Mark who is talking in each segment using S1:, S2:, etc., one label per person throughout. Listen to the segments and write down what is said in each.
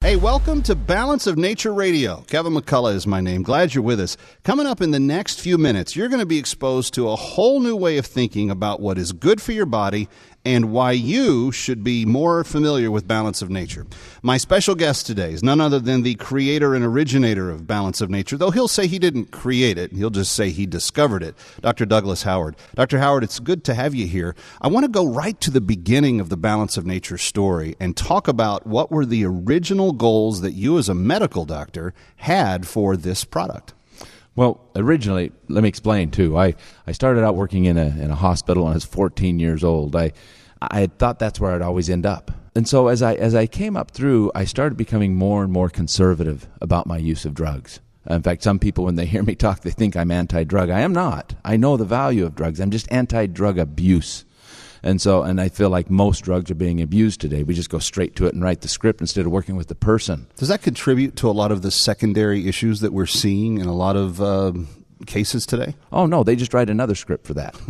S1: Hey, welcome to Balance of Nature Radio. Kevin McCullough is my name. Glad you're with us. Coming up in the next few minutes, you're going to be exposed to a whole new way of thinking about what is good for your body and why you should be more familiar with Balance of Nature. My special guest today is none other than the creator and originator of Balance of Nature, though he'll say he didn't create it. He'll just say he discovered it, Dr. Douglas Howard. Dr. Howard, it's good to have you here. I want to go right to the beginning of the Balance of Nature story and talk about what were the original goals that you as a medical doctor had for this product.
S2: Well, originally, let me explain, too. I started out working in a hospital when I was 14 years old. I had thought that's where I'd always end up. And so as I came up through, I started becoming more and more conservative about my use of drugs. In fact, some people, when they hear me talk, they think I'm anti-drug. I am not. I know the value of drugs. I'm just anti-drug abuse. And I feel like most drugs are being abused today. We just go straight to it and write the script instead of working with the person.
S1: Does that contribute to a lot of the secondary issues that we're seeing in a lot of cases today?
S2: Oh, no, they just write another script for that.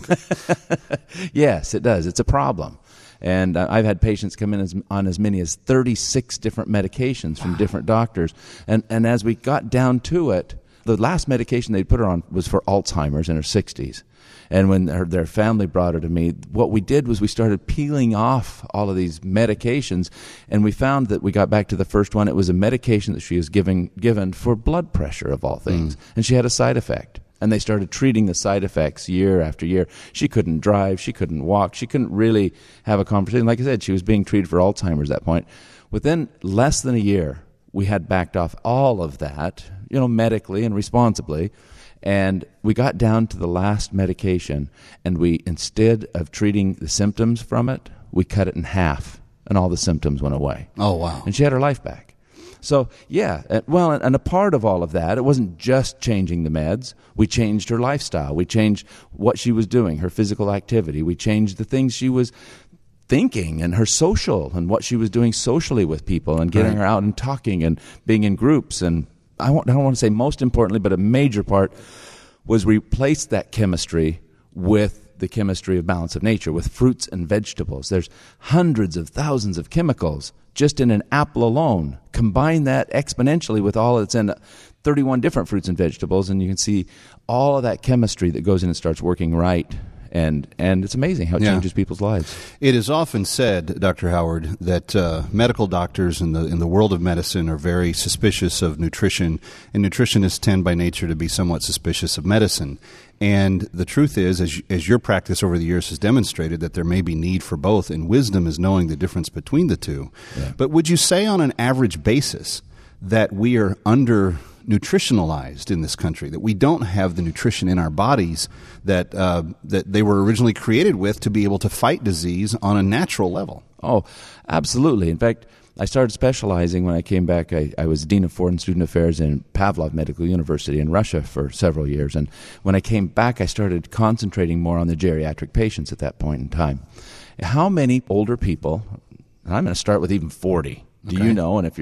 S2: Yes, it does. It's a problem. And I've had patients come in on as many as 36 different medications from different doctors. And as we got down to it, the last medication they put her on was for Alzheimer's in her 60s. And when their family brought her to me, what we did was we started peeling off all of these medications, and we found that we got back to the first one. It was a medication that she was given for blood pressure, of all things, and she had a side effect. And they started treating the side effects year after year. She couldn't drive. She couldn't walk. She couldn't really have a conversation. Like I said, she was being treated for Alzheimer's at that point. Within less than a year, we had backed off all of that, medically and responsibly. And we got down to the last medication, and we, instead of treating the symptoms from it, we cut it in half, and all the symptoms went away.
S1: Oh, wow.
S2: And she had her life back. So, yeah, and a part of all of that, it wasn't just changing the meds. We changed her lifestyle. We changed what she was doing, her physical activity. We changed the things she was thinking and her social and what she was doing socially with people and getting her out and talking and being in groups. And I don't want to say most importantly, but a major part was replace that chemistry with the chemistry of Balance of Nature, with fruits and vegetables. There's hundreds of thousands of chemicals just in an apple alone. Combine that exponentially with all that's in 31 different fruits and vegetables, and you can see all of that chemistry that goes in and starts working right. And it's amazing how it changes people's lives.
S1: It is often said, Dr. Howard, that medical doctors in the world of medicine are very suspicious of nutrition, and nutritionists tend by nature to be somewhat suspicious of medicine. And the truth is, as your practice over the years has demonstrated, that there may be need for both, and wisdom is knowing the difference between the two. Yeah. But would you say on an average basis that we are under-nutritionalized in this country, that we don't have the nutrition in our bodies that they were originally created with to be able to fight disease on a natural level?
S2: Oh, absolutely. In fact, I started specializing when I came back. I was Dean of Foreign Student Affairs in Pavlov Medical University in Russia for several years. And when I came back, I started concentrating more on the geriatric patients at that point in time. How many older people, and I'm going to start with even 40, do you know? And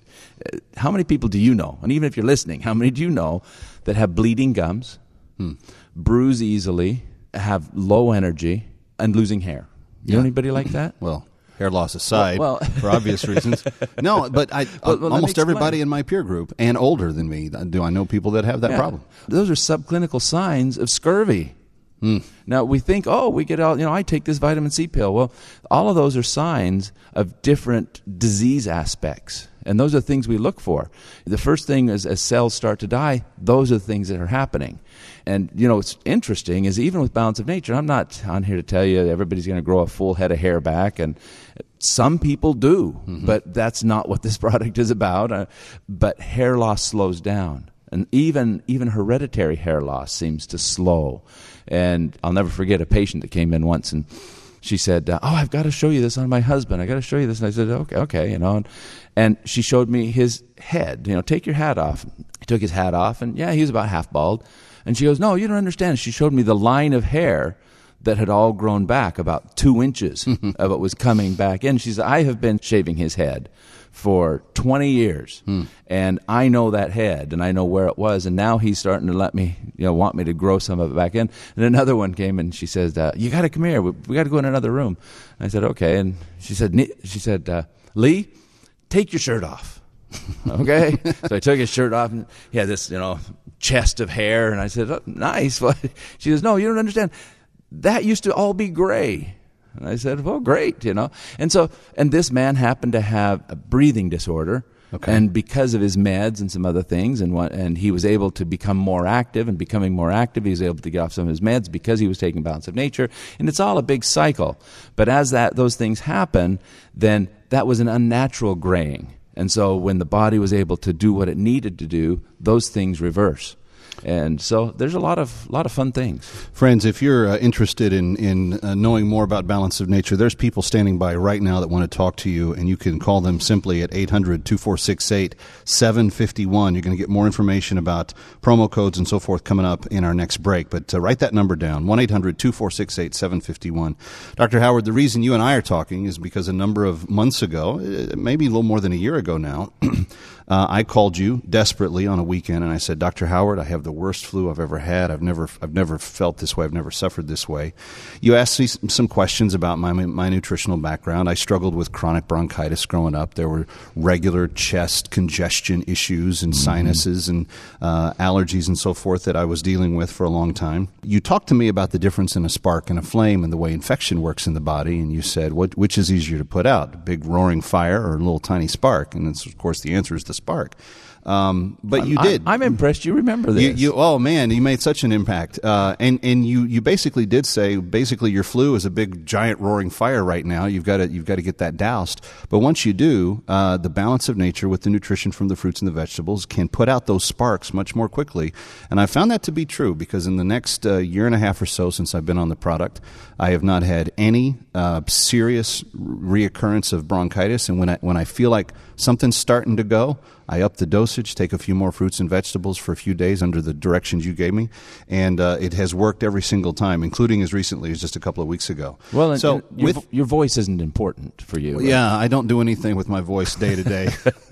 S2: how many people do you know? And even if you're listening, how many do you know that have bleeding gums, bruise easily, have low energy, and losing hair? You know anybody like that?
S1: Well, hair loss aside, for obvious reasons. No, but almost everybody in my peer group and older than me, do I know people that have that problem?
S2: Those are subclinical signs of scurvy. Now, we think, we get all, I take this vitamin C pill. Well, all of those are signs of different disease aspects, and those are things we look for. The first thing is, as cells start to die, those are the things that are happening. And, what's interesting is even with Balance of Nature, I'm not on here to tell you everybody's going to grow a full head of hair back, and some people do, but that's not what this product is about. But hair loss slows down. And even hereditary hair loss seems to slow. And I'll never forget a patient that came in once, and she said, I've got to show you this on my husband. I got to show you this. And I said, okay. And she showed me his head. Take your hat off. He took his hat off, and he was about half bald. And she goes, no, you don't understand. She showed me the line of hair that had all grown back, about 2 inches of it was coming back in. She said, I have been shaving his head for 20 years, and I know that head, and I know where it was, and now he's starting to let me, want me to grow some of it back in. And another one came, and she says, you got to come here. We got to go in another room. And I said, okay. And she said, Lee, take your shirt off. Okay? So I took his shirt off, and he had this, chest of hair, and I said, oh, nice. She goes, no, you don't understand. That used to all be gray. And I said, well, great, And this man happened to have a breathing disorder.
S1: Okay.
S2: And because of his meds and some other things, and he was able to become more active, and becoming more active, he was able to get off some of his meds because he was taking Balance of Nature. And it's all a big cycle. But as those things happen, then that was an unnatural graying. And so when the body was able to do what it needed to do, those things reverse. And so there's a lot of fun things.
S1: Friends, if you're interested in knowing more about Balance of Nature, there's people standing by right now that want to talk to you, and you can call them simply at 800-2468-751. You're going to get more information about promo codes and so forth coming up in our next break. But write that number down, 1-800-2468-751. Dr. Howard, the reason you and I are talking is because a number of months ago, maybe a little more than a year ago now, I called you desperately on a weekend, and I said, Dr. Howard, I have the worst flu I've ever had. I've never felt this way. I've never suffered this way. You asked me some questions about my nutritional background. I struggled with chronic bronchitis growing up. There were regular chest congestion issues and sinuses and allergies and so forth that I was dealing with for a long time. You talked to me about the difference in a spark and a flame and the way infection works in the body, and you said, which is easier to put out, a big roaring fire or a little tiny spark? And of course, the answer is the spark. But you did.
S2: I'm impressed you remember this.
S1: Oh man, you made such an impact. And you basically did say, your flu is a big giant roaring fire right now. You've got to get that doused. But once you do, the Balance of Nature with the nutrition from the fruits and the vegetables can put out those sparks much more quickly. And I found that to be true because in the next year and a half or so since I've been on the product, I have not had any serious reoccurrence of bronchitis. And when I feel like something's starting to go, I up the dosage, take a few more fruits and vegetables for a few days under the directions you gave me, and it has worked every single time, including as recently as just a couple of weeks ago.
S2: Well, so your voice isn't important for you. Right?
S1: Yeah, I don't do anything with my voice day to day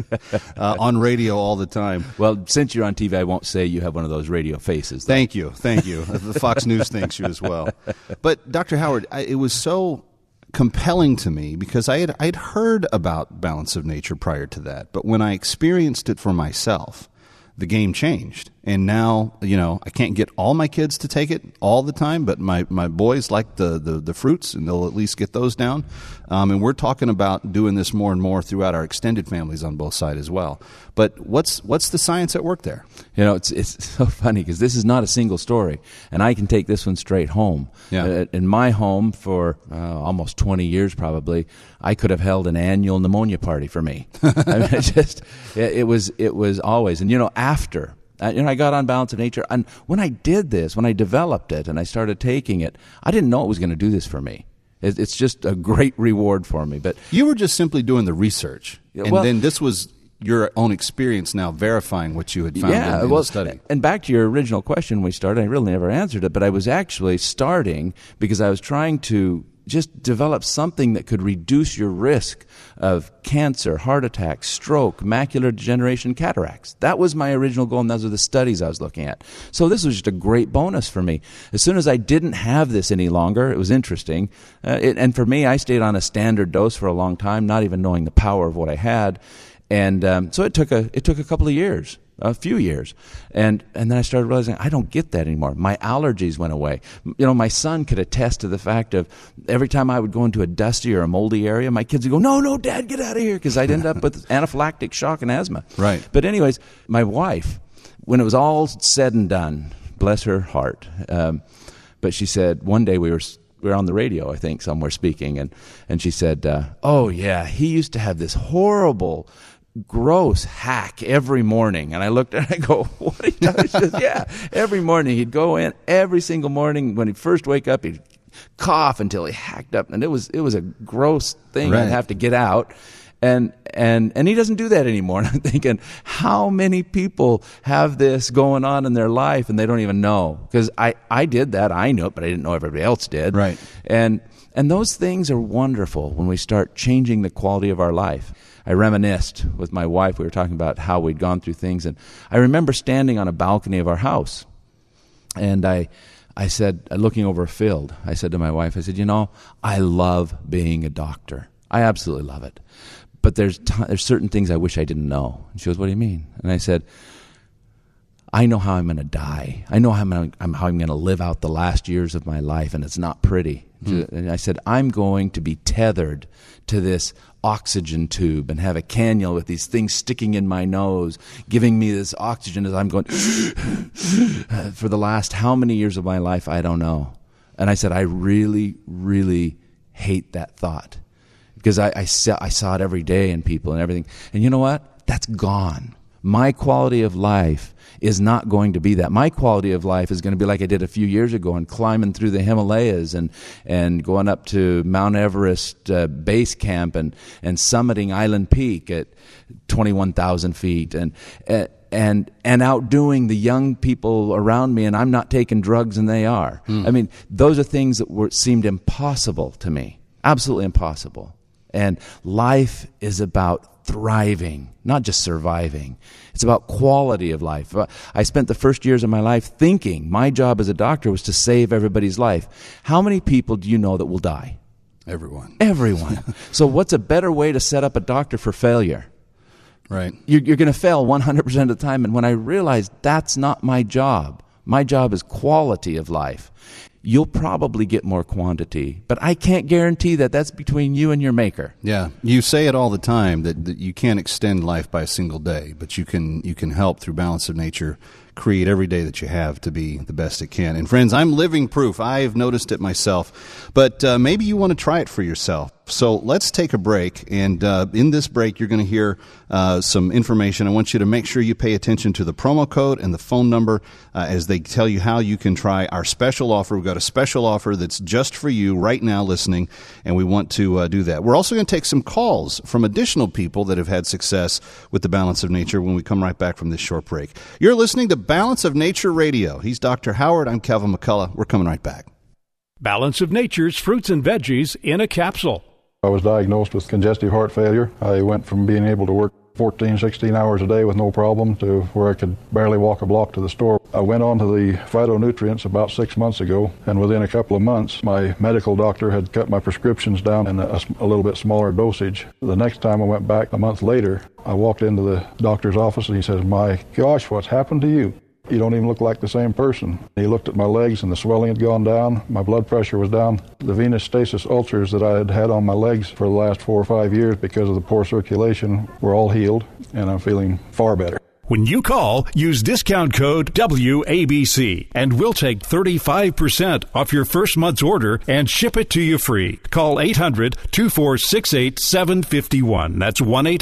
S1: on radio all the time.
S2: Well, since you're on TV, I won't say you have one of those radio faces. Though.
S1: Thank you. The Fox News thanks you as well. But Dr. Howard, it was so compelling to me because I'd heard about Balance of Nature prior to that, but when I experienced it for myself, the game changed. And now, I can't get all my kids to take it all the time, but my boys like the fruits, and they'll at least get those down. And we're talking about doing this more and more throughout our extended families on both sides as well. But what's the science at work there?
S2: It's so funny because this is not a single story, and I can take this one straight home.
S1: Yeah.
S2: In my home for almost 20 years probably, I could have held an annual pneumonia party for me. I mean, it was always, and after. I got on Balance of Nature, and when I did this, when I developed it and I started taking it, I didn't know it was going to do this for me. It's just a great reward for me. But
S1: you were just simply doing the research, and then this was your own experience now verifying what you had found in the study.
S2: And back to your original question we started, I really never answered it, but I was actually starting because I was trying to just develop something that could reduce your risk of cancer, heart attack, stroke, macular degeneration, cataracts. That was my original goal, and those are the studies I was looking at. So this was just a great bonus for me. As soon as I didn't have this any longer, it was interesting. And for me, I stayed on a standard dose for a long time, not even knowing the power of what I had. And so it took a couple of years. A few years. And then I started realizing I don't get that anymore. My allergies went away. My son could attest to the fact of every time I would go into a dusty or a moldy area, my kids would go, no, Dad, get out of here, because I'd end up with anaphylactic shock and asthma.
S1: Right.
S2: But anyways, my wife, when it was all said and done, bless her heart, but she said, one day we were on the radio, I think, somewhere speaking, and she said, oh, yeah, he used to have this horrible gross hack every morning. And I looked at it and I go, what? He says, yeah, every morning he'd go in, every single morning when he'd first wake up, he'd cough until he hacked up, and it was a gross thing.
S1: Right.
S2: I'd have to get out. And he doesn't do that anymore. And I'm thinking, how many people have this going on in their life and they don't even know? Because I did that. I knew it, but I didn't know everybody else did.
S1: Right.
S2: And those things are wonderful when we start changing the quality of our life. I reminisced with my wife. We were talking about how we'd gone through things. And I remember standing on a balcony of our house. And I said, looking over a field, I said to my wife, I said, I love being a doctor. I absolutely love it. but there's certain things I wish I didn't know. And she goes, what do you mean? And I said, I know how I'm going to die. I know how I'm going to live out the last years of my life, and it's not pretty. And I said, I'm going to be tethered to this oxygen tube and have a cannula with these things sticking in my nose, giving me this oxygen as I'm going for the last how many years of my life, I don't know. And I said, I really, really hate that thought, because I saw it every day in people and everything. And you know what? That's gone. My quality of life is not going to be that. My quality of life is going to be like I did a few years ago, and climbing through the Himalayas and going up to Mount Everest base camp and summiting Island Peak at 21,000 feet and outdoing the young people around me, and I'm not taking drugs and they are. I mean, those are things that seemed impossible to me, absolutely impossible. And life is about thriving, not just surviving. It's about quality of life. I spent the first years of my life thinking my job as a doctor was to save everybody's life. How many people do you know that will die?
S1: Everyone. So
S2: what's a better way to set up a doctor for failure?
S1: Right.
S2: You're going to fail 100% of the time. And when I realized that's not my job is quality of life. You'll probably get more quantity, but I can't guarantee that. That's between you and your maker.
S1: Yeah, you say it all the time that you can't extend life by a single day, but you can help through Balance of Nature create every day that you have to be the best it can. And friends, I'm living proof. I've noticed it myself, but maybe you want to try it for yourself. So let's take a break, and in this break, you're going to hear some information. I want you to make sure you pay attention to the promo code and the phone number as they tell you how you can try our special offer. We've got a special offer that's just for you right now listening, and we want to do that. We're also going to take some calls from additional people that have had success with the Balance of Nature when we come right back from this short break. You're listening to Balance of Nature Radio. He's Dr. Howard. I'm Kevin McCullough. We're coming right back.
S3: Balance of Nature's fruits and veggies in a capsule.
S4: I was diagnosed with congestive heart failure. I went from being able to work 14, 16 hours a day with no problem to where I could barely walk a block to the store. I went on to the phytonutrients about 6 months ago, and within a couple of months, my medical doctor had cut my prescriptions down in a little bit smaller dosage. The next time I went back a month later, I walked into the doctor's office and he says, "My gosh, what's happened to you? You don't even look like the same person." He looked at my legs and the swelling had gone down. My blood pressure was down. The venous stasis ulcers that I had had on my legs for the last 4 or 5 years because of the poor circulation were all healed, and I'm feeling far better.
S3: When you call, use discount code WABC, and we'll take 35% off your first month's order and ship it to you free. Call 800-2468-751. That's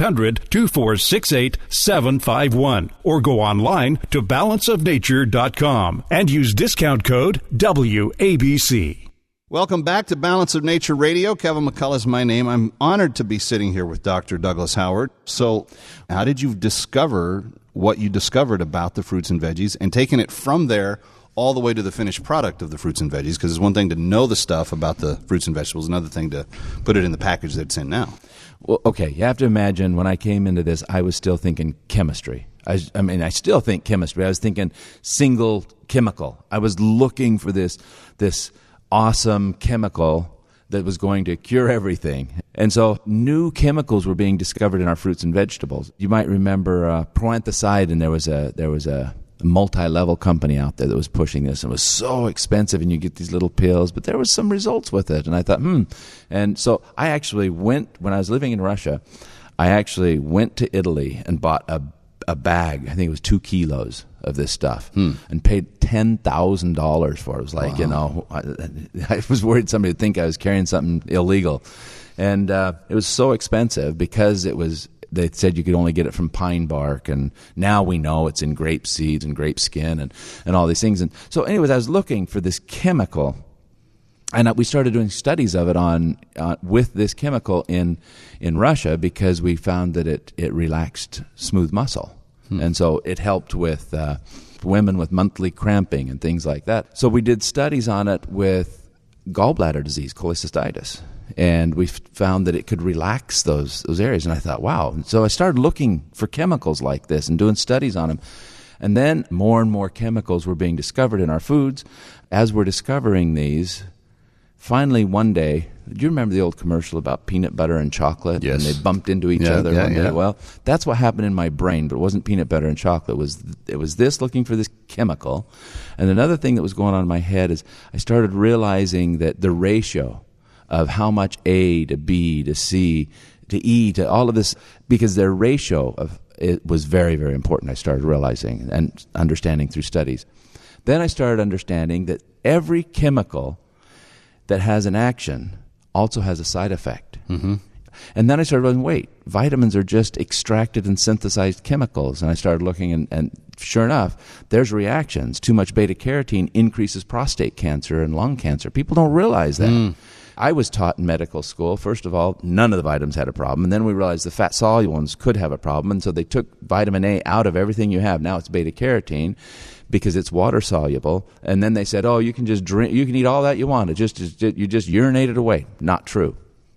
S3: 1-800-2468-751. Or go online to balanceofnature.com and use discount code WABC.
S1: Welcome back to Balance of Nature Radio. Kevin McCullough is my name. I'm honored to be sitting here with Dr. Douglas Howard. So how did you discover what you discovered about the fruits and veggies and taking it from there all the way to the finished product of the fruits and veggies? Because it's one thing to know the stuff about the fruits and vegetables, another thing to put it in the package that it's in now.
S2: Well, okay, you have to imagine when I came into this, I was still thinking chemistry. I still think chemistry. I was thinking single chemical. I was looking for this awesome chemical that was going to cure everything. And so new chemicals were being discovered in our fruits and vegetables. You might remember proanthocide, and there was a multi-level company out there that was pushing this. It was so expensive, and you get these little pills, but there was some results with it. And I thought, And so I actually went, when I was living in Russia, I actually went to Italy and bought a bag, I think it was 2 kilos of this stuff, and paid $10,000 for it. It was like, wow. I was worried somebody would think I was carrying something illegal. And it was so expensive because they said you could only get it from pine bark, and now we know it's in grape seeds and grape skin and all these things. And so anyways, I was looking for this chemical, and we started doing studies of it with this chemical in Russia because we found that it relaxed smooth muscle. And so it helped with women with monthly cramping and things like that. So we did studies on it with gallbladder disease, cholecystitis, and we found that it could relax those areas. And I thought, wow. And so I started looking for chemicals like this and doing studies on them. And then more and more chemicals were being discovered in our foods. As we're discovering these, finally one day, do you remember the old commercial about peanut butter and chocolate?
S1: Yes.
S2: And they bumped into each other one day. Well, that's what happened in my brain, but it wasn't peanut butter and chocolate. It was this, looking for this chemical. And another thing that was going on in my head is I started realizing that the ratio of how much A to B to C to E to all of this, because their ratio of it was very, very important, I started realizing and understanding through studies. Then I started understanding that every chemical that has an action also has a side effect. Mm-hmm. And then I started going, wait, vitamins are just extracted and synthesized chemicals. And I started looking, and sure enough, there's reactions. Too much beta-carotene increases prostate cancer and lung cancer. People don't realize that. I was taught in medical school, first of all, none of the vitamins had a problem. And then we realized the fat-soluble ones could have a problem. And so they took vitamin A out of everything you have. Now it's beta-carotene because it's water-soluble. And then they said, oh, you can just drink, you can eat all that you want. You just urinate it away. Not true.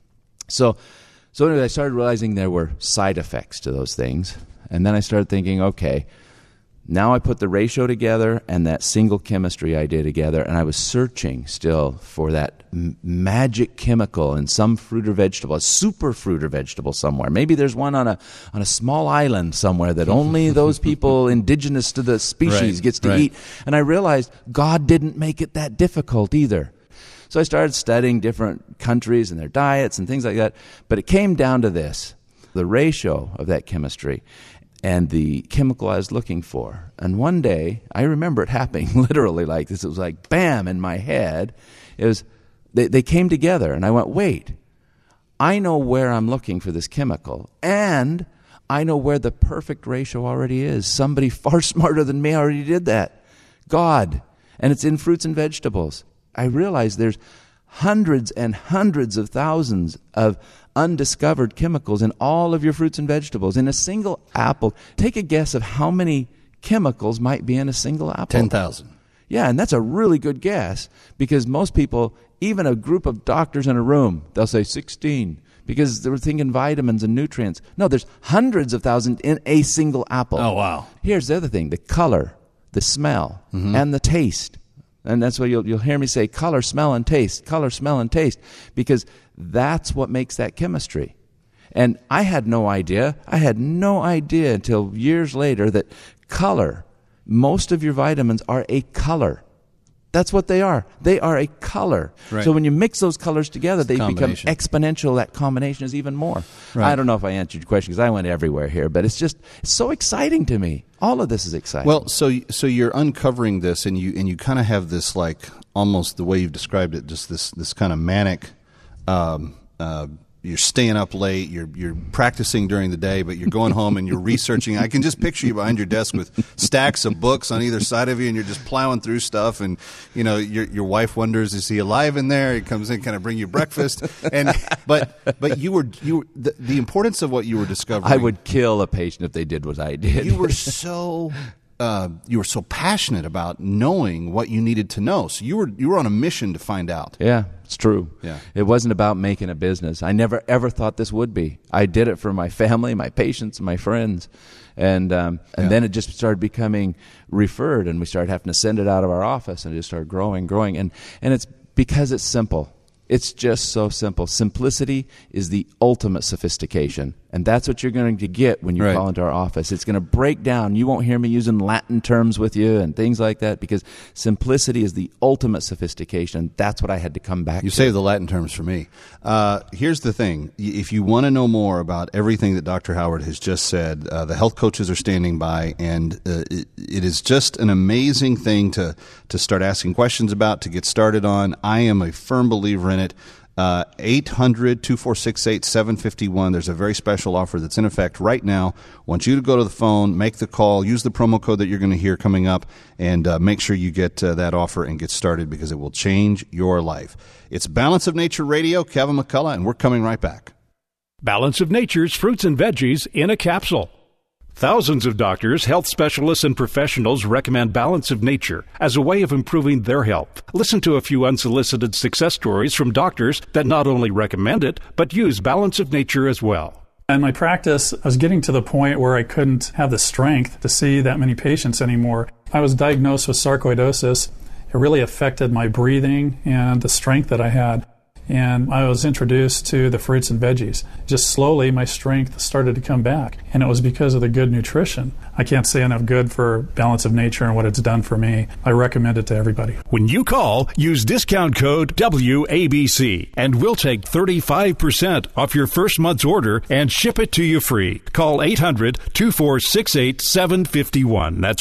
S2: So anyway, I started realizing there were side effects to those things. And then I started thinking, okay, now I put the ratio together and that single chemistry idea together, and I was searching still for that magic chemical in some fruit or vegetable, a super fruit or vegetable somewhere. Maybe there's one on a small island somewhere that only those people indigenous to the species gets to eat. And I realized God didn't make it that difficult either. So I started studying different countries and their diets and things like that. But it came down to this, the ratio of that chemistry and the chemical I was looking for. And one day, I remember it happening literally like this. It was like, bam, in my head. It was they came together, and I went, wait, I know where I'm looking for this chemical, and I know where the perfect ratio already is. Somebody far smarter than me already did that. God. And it's in fruits and vegetables. I realized there's hundreds and hundreds of thousands of undiscovered chemicals in all of your fruits and vegetables. In a single apple, take a guess of how many chemicals might be in a single apple.
S1: 10,000.
S2: Yeah, and that's a really good guess, because most people, even a group of doctors in a room, they'll say 16 because they were thinking vitamins and nutrients. No, there's hundreds of thousands in a single apple.
S1: Oh, wow.
S2: Here's the other thing, the color, the smell, and the taste. And that's why you'll hear me say color, smell, and taste. Color, smell, and taste. Because that's what makes that chemistry. And I had no idea. I had no idea until years later that color, most of your vitamins are a color. That's what they are. They are a color. Right. So when you mix those colors together, they become exponential. That combination is even more. Right. I don't know if I answered your question because I went everywhere here, but it's so exciting to me. All of this is exciting.
S1: Well, so you're uncovering this, and you kind of have this, like, almost the way you've described it, just this kind of manic. You're staying up late. You're practicing during the day, but you're going home and you're researching. I can just picture you behind your desk with stacks of books on either side of you, and you're just plowing through stuff. And your wife wonders, is he alive in there? He comes in, kind of bring you breakfast. And but the importance of what you were discovering.
S2: I would kill a patient if they did what I did.
S1: You were so passionate about knowing what you needed to know. So you were on a mission to find out.
S2: Yeah, it's true.
S1: Yeah.
S2: It wasn't about making a business. I never ever thought this would be. I did it for my family, my patients, and my friends. And then it just started becoming referred, and we started having to send it out of our office, and it just started growing. And it's because it's simple. It's just so simple. Simplicity is the ultimate sophistication. And that's what you're going to get when you call into our office. It's going to break down. You won't hear me using Latin terms with you and things like that, because simplicity is the ultimate sophistication. That's what I had to come back to.
S1: You saved the Latin terms for me. Here's the thing. If you want to know more about everything that Dr. Howard has just said, the health coaches are standing by, and it is just an amazing thing to start asking questions about, to get started on. I am a firm believer in it. 800-2468-751. There's a very special offer that's in effect right now. I want you to go to the phone, make the call, use the promo code that you're going to hear coming up, and make sure you get that offer and get started, because it will change your life. It's Balance of Nature Radio, Kevin McCullough, and we're coming right back.
S3: Balance of Nature's fruits and veggies in a capsule. Thousands of doctors, health specialists, and professionals recommend Balance of Nature as a way of improving their health. Listen to a few unsolicited success stories from doctors that not only recommend it, but use Balance of Nature as well.
S5: In my practice, I was getting to the point where I couldn't have the strength to see that many patients anymore. I was diagnosed with sarcoidosis. It really affected my breathing and the strength that I had. And I was introduced to the fruits and veggies. Just slowly, my strength started to come back. And it was because of the good nutrition. I can't say enough good for Balance of Nature and what it's done for me. I recommend it to everybody.
S3: When you call, use discount code WABC, and we'll take 35% off your first month's order and ship it to you free. Call 800-2468-751. That's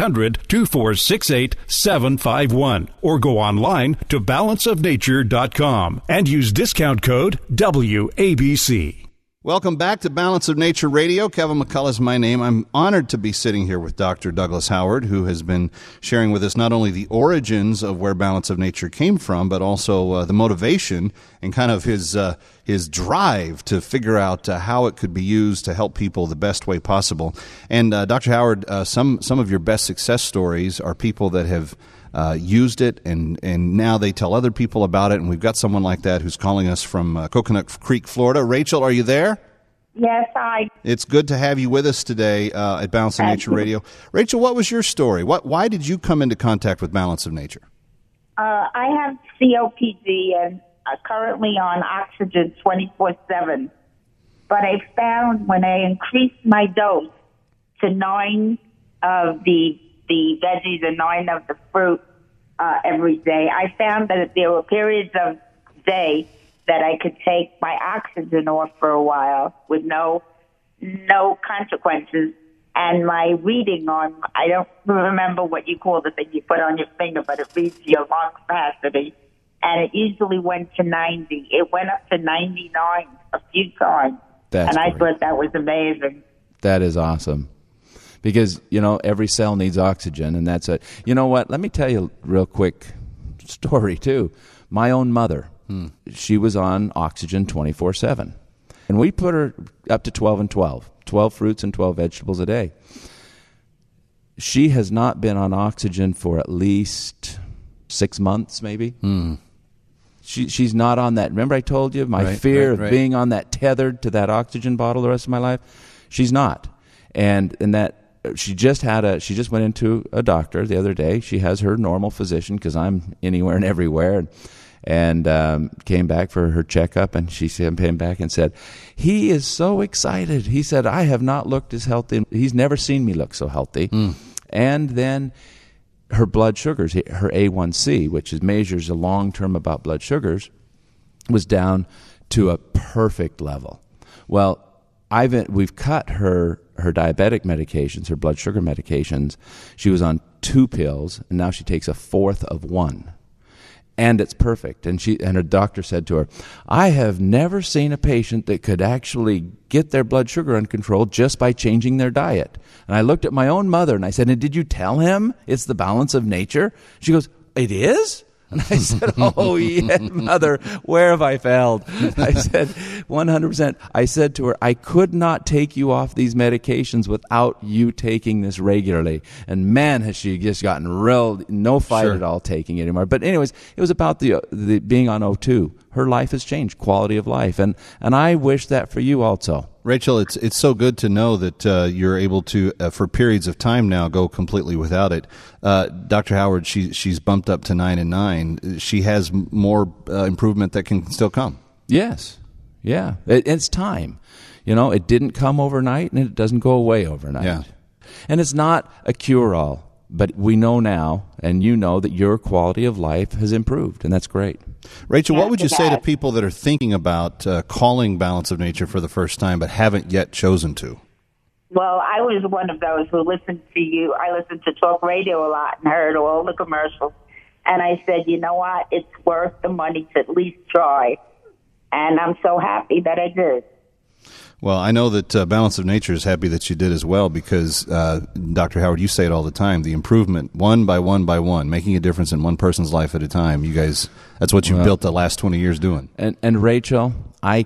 S3: 1-800-2468-751. Or go online to balanceofnature.com and use discount code WABC.
S1: Welcome back to Balance of Nature Radio. Kevin McCullough is my name. I'm honored to be sitting here with Dr. Douglas Howard, who has been sharing with us not only the origins of where Balance of Nature came from, but also the motivation and kind of his drive to figure out how it could be used to help people the best way possible. And Dr. Howard, some of your best success stories are people that have used it, and now they tell other people about it, and we've got someone like that who's calling us from Coconut Creek, Florida. Rachel, are you there?
S6: Yes, hi.
S1: It's good to have you with us today at Balance of Nature Radio. Rachel, what was your story? Why did you come into contact with Balance of Nature?
S6: I have COPD and currently on oxygen 24/7, but I found when I increased my dose to 9 of the veggies and 9 of the fruit every day, I found that there were periods of day that I could take my oxygen off for a while with no consequences. And my reading on, I don't remember what you call the thing you put on your finger, but it reads your lung capacity. And it usually went to 90. It went up to 99 a few times. And I thought that was amazing.
S2: That is awesome. Because, every cell needs oxygen, and that's it. You know what? Let me tell you a real quick story, too. My own mother, she was on oxygen 24/7. And we put her up to 12 and 12 fruits and 12 vegetables a day. She has not been on oxygen for at least 6 months, maybe. She's not on that. Remember I told you my fear of being on that, tethered to that oxygen bottle the rest of my life? She's not. And that she just went into a doctor the other day. She has her normal physician, because I'm anywhere and everywhere, and came back for her checkup, and she came back and said, he is so excited. He said, I have not looked as healthy. He's never seen me look so healthy. And then her blood sugars, her A1C, which measures the long-term about blood sugars, was down to a perfect level. Well, we've cut her diabetic medications, her blood sugar medications. She was on 2 pills, and now she takes a 1/4 of 1. And it's perfect. And her doctor said to her, I have never seen a patient that could actually get their blood sugar under control just by changing their diet. And I looked at my own mother, and I said, and did you tell him it's the balance of nature? She goes, it is? And I said, oh, yeah, Mother, where have I failed? I said, 100%. I said to her, I could not take you off these medications without you taking this regularly. And man, has she just gotten no fight at all taking it anymore. But anyways, it was about the being on O2. Her life has changed, quality of life. And I wish that for you also.
S1: Rachel, it's so good to know that you're able to, for periods of time now, go completely without it. Dr. Howard, she's bumped up to 9 and 9. She has more improvement that can still come.
S2: Yes. Yeah. It's time. It didn't come overnight, and it doesn't go away overnight.
S1: Yeah.
S2: And it's not a cure-all, but we know now, and you know, that your quality of life has improved, and that's great.
S1: Rachel, what would you say to people that are thinking about calling Balance of Nature for the first time but haven't yet chosen to?
S6: Well, I was one of those who listened to you. I listened to talk radio a lot and heard all the commercials. And I said, you know what? It's worth the money to at least try. And I'm so happy that I did.
S1: Well, I know that Balance of Nature is happy that you did as well, because, Dr. Howard, you say it all the time, the improvement, one by one by one, making a difference in one person's life at a time. You guys, that's what you've built the last 20 years doing.
S2: And Rachel, I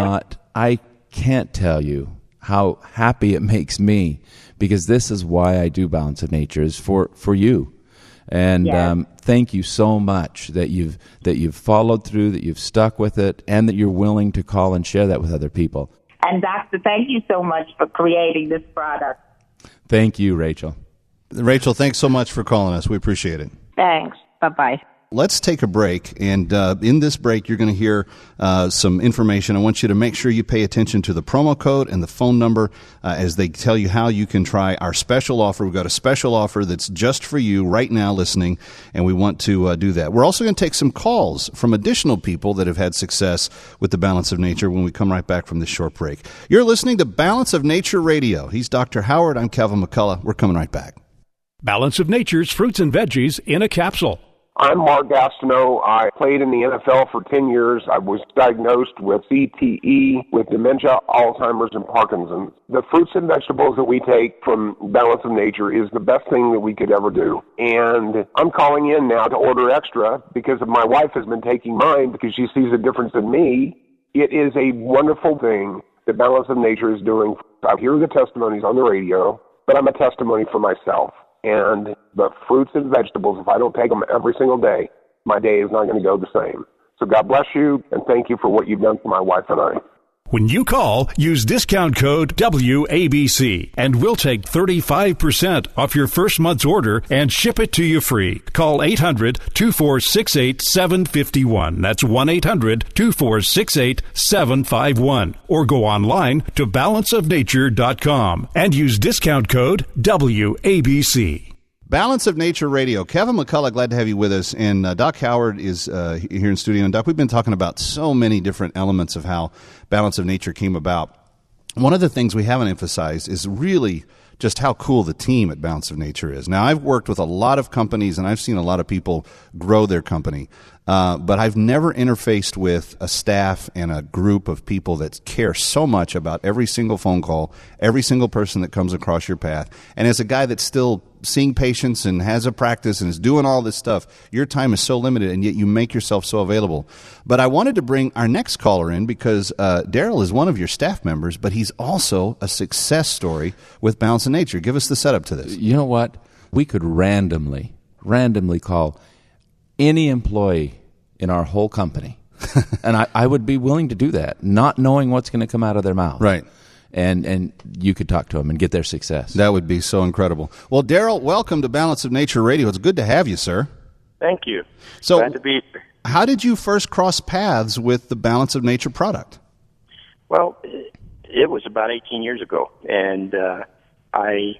S2: can't tell you how happy it makes me, because this is why I do Balance of Nature, is for you. And thank you so much that you've followed through, that you've stuck with it, and that you're willing to call and share that with other people.
S6: And Doctor, thank you so much for creating this product.
S2: Thank you, Rachel.
S1: Rachel, thanks so much for calling us. We appreciate it.
S6: Thanks.
S7: Bye-bye.
S1: Let's take a break, and in this break, you're going to hear some information. I want you to make sure you pay attention to the promo code and the phone number as they tell you how you can try our special offer. We've got a special offer that's just for you right now listening, and we want to do that. We're also going to take some calls from additional people that have had success with the Balance of Nature when we come right back from this short break. You're listening to Balance of Nature Radio. He's Dr. Howard. I'm Kevin McCullough. We're coming right back.
S3: Balance of Nature's fruits and veggies in a capsule.
S8: I'm Mark Gastineau. I played in the NFL for 10 years. I was diagnosed with CTE, with dementia, Alzheimer's, and Parkinson's. The fruits and vegetables that we take from Balance of Nature is the best thing that we could ever do. And I'm calling in now to order extra because my wife has been taking mine because she sees a difference in me. It is a wonderful thing that Balance of Nature is doing. I hear the testimonies on the radio, but I'm a testimony for myself. And the fruits and vegetables, if I don't take them every single day, my day is not going to go the same. So God bless you, and thank you for what you've done for my wife and I.
S3: When you call, use discount code WABC, and we'll take 35% off your first month's order and ship it to you free. Call 800-2468-751. That's 1-800-2468-751. Or go online to balanceofnature.com and use discount code WABC.
S1: Balance of Nature Radio. Kevin McCullough, glad to have you with us. And Doc Howard is here in studio. And Doc, we've been talking about so many different elements of how Balance of Nature came about. One of the things we haven't emphasized is really just how cool the team at Balance of Nature is. Now, I've worked with a lot of companies, and I've seen a lot of people grow their company. But I've never interfaced with a staff and a group of people that care so much about every single phone call, every single person that comes across your path. And as a guy that's still seeing patients and has a practice and is doing all this stuff, your time is so limited, and yet you make yourself so available. But I wanted to bring our next caller in because Daryl is one of your staff members, but he's also a success story with Balance of Nature. Give us the setup to this.
S2: You know what? We could randomly call any employee in our whole company, and I would be willing to do that, not knowing what's going to come out of their mouth.
S1: Right.
S2: And you could talk to them and get their success.
S1: That would be so incredible. Well, Daryl, welcome to Balance of Nature Radio. It's good to have you, sir.
S9: Thank you.
S1: So,
S9: glad to be here.
S1: How did you first cross paths with the Balance of Nature product?
S9: Well, it was about 18 years ago, and I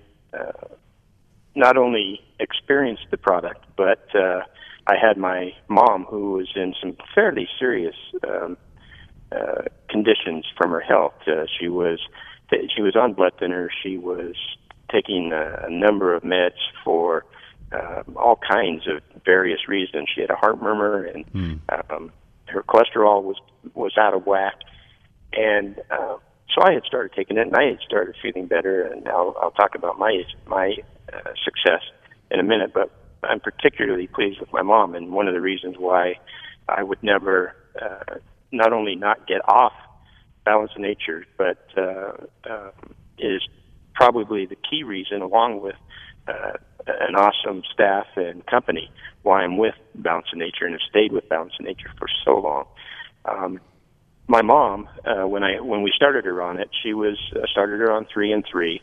S9: not only experienced the product, but I had my mom, who was in some fairly serious conditions from her health. She was on blood thinner. She was taking a number of meds for all kinds of various reasons. She had a heart murmur, and her cholesterol was out of whack. And so I had started taking it, and I had started feeling better. And I'll talk about my success in a minute, but I'm particularly pleased with my mom, and one of the reasons why I would never not only not get off Balance of Nature, but is probably the key reason, along with an awesome staff and company, why I'm with Balance of Nature and have stayed with Balance of Nature for so long. My mom, when we started her on it, started her on 3 and 3.